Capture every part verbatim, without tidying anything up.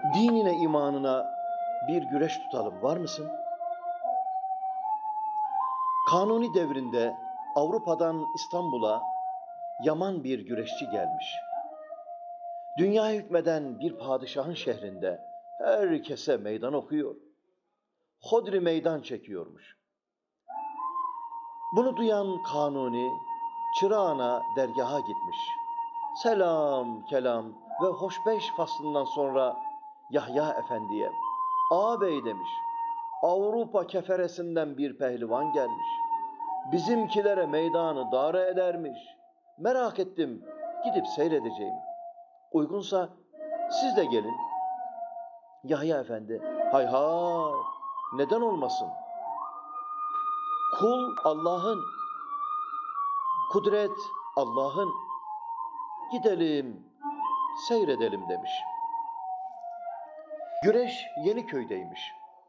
Dinine, imanına bir güreş tutalım. Var mısın? Kanuni devrinde Avrupa'dan İstanbul'a yaman bir güreşçi gelmiş. Dünya hükmeden bir padişahın şehrinde herkese meydan okuyor. Hodri meydan çekiyormuş. Bunu duyan Kanuni çırağına dergaha gitmiş. Selam kelam ve hoşbeş faslından sonra Yahya Efendi'ye ağabey demiş. Avrupa keferesinden bir pehlivan gelmiş. Bizimkilere meydanı dare edermiş. Merak ettim, gidip seyredeceğim. Uygunsa siz de gelin. Yahya Efendi, hay hay, neden olmasın? Kul Allah'ın, kudret Allah'ın. Gidelim, seyredelim demiş. Güreş Yeniköy'deymiş.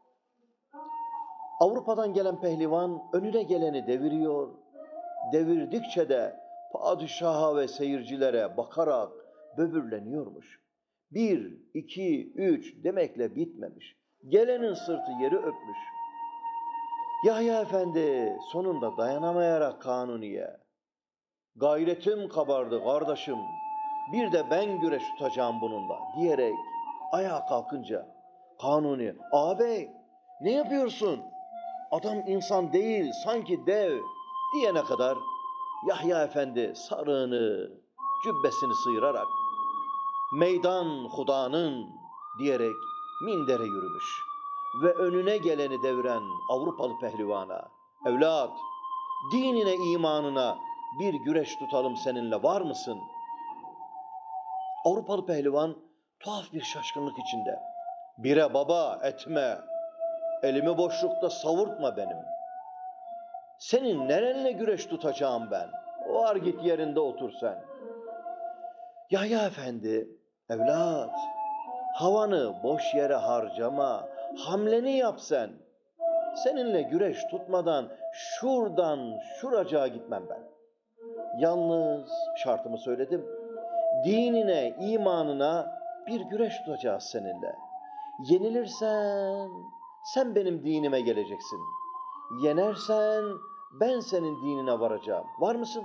Avrupa'dan gelen pehlivan önüne geleni deviriyor. Devirdikçe de padişaha ve seyircilere bakarak böbürleniyormuş. Bir, iki, üç demekle bitmemiş. Gelenin sırtı yeri öpmüş. Yahya Efendi sonunda dayanamayarak Kanuni'ye, gayretim kabardı kardeşim, bir de ben güreş tutacağım bununla diyerek ayağa kalkınca Kanuni, ağabey ne yapıyorsun? Adam insan değil, sanki dev diyene kadar Yahya Efendi sarığını, cübbesini sıyırarak meydan Huda'nın diyerek mindere yürümüş ve önüne geleni deviren Avrupalı pehlivana, evlat, dinine, imanına bir güreş tutalım seninle, var mısın? Avrupalı pehlivan tuhaf bir şaşkınlık içinde, bire baba etme, elimi boşlukta savurtma benim. Senin nerenle güreş tutacağım ben? Var git yerinde otur sen. Yahya Efendi, evlat, havanı boş yere harcama, hamleni yap sen. Seninle güreş tutmadan şuradan şuracığa gitmem ben. Yalnız şartımı söyledim. Dinine, imanına bir güreş tutacağız seninle. Yenilirsen sen benim dinime geleceksin. Yenersen ben senin dinine varacağım. Var mısın?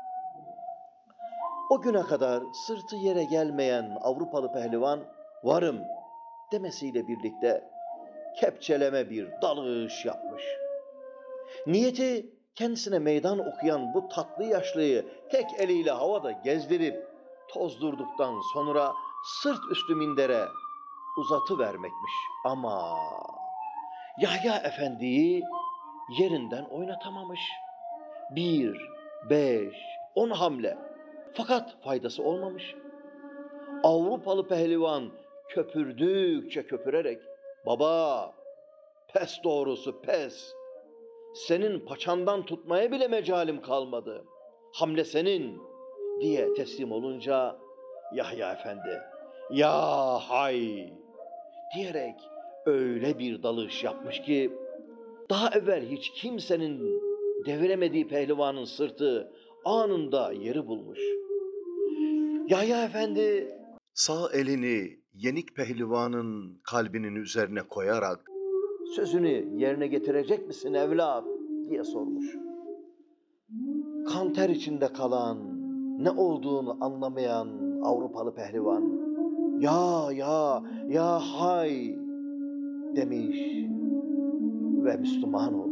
O güne kadar sırtı yere gelmeyen Avrupalı pehlivan varım demesiyle birlikte kepçeleme bir dalış yapmış. Niyeti kendisine meydan okuyan bu tatlı yaşlıyı tek eliyle havada gezdirip tozdurduktan sonra sırt üstü mindere uzatıvermekmiş. Ama Yahya Efendi'yi yerinden oynatamamış. Bir, beş, on hamle. Fakat faydası olmamış. Avrupalı pehlivan köpürdükçe köpürerek, baba, pes doğrusu pes. Senin paçandan tutmaya bile mecalim kalmadı. Hamle senin diye teslim olunca Yahya Efendi, ya hay diyerek öyle bir dalış yapmış ki daha evvel hiç kimsenin deviremediği pehlivanın sırtı anında yeri bulmuş. Yahya Efendi sağ elini yenik pehlivanın kalbinin üzerine koyarak sözünü yerine getirecek misin evlat diye sormuş. Kan ter içinde kalan, ne olduğunu anlamayan Avrupalı pehlivan, ya ya ya hay demiş ve Müslüman olmuş.